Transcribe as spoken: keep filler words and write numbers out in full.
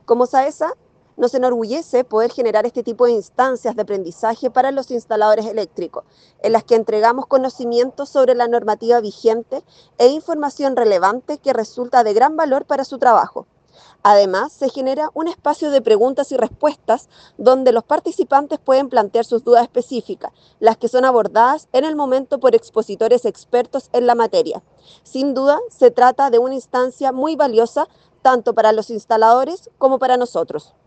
Como SAESA, nos enorgullece poder generar este tipo de instancias de aprendizaje para los instaladores eléctricos, en las que entregamos conocimientos sobre la normativa vigente e información relevante que resulta de gran valor para su trabajo. Además, se genera un espacio de preguntas y respuestas donde los participantes pueden plantear sus dudas específicas, las que son abordadas en el momento por expositores expertos en la materia. Sin duda, se trata de una instancia muy valiosa tanto para los instaladores como para nosotros.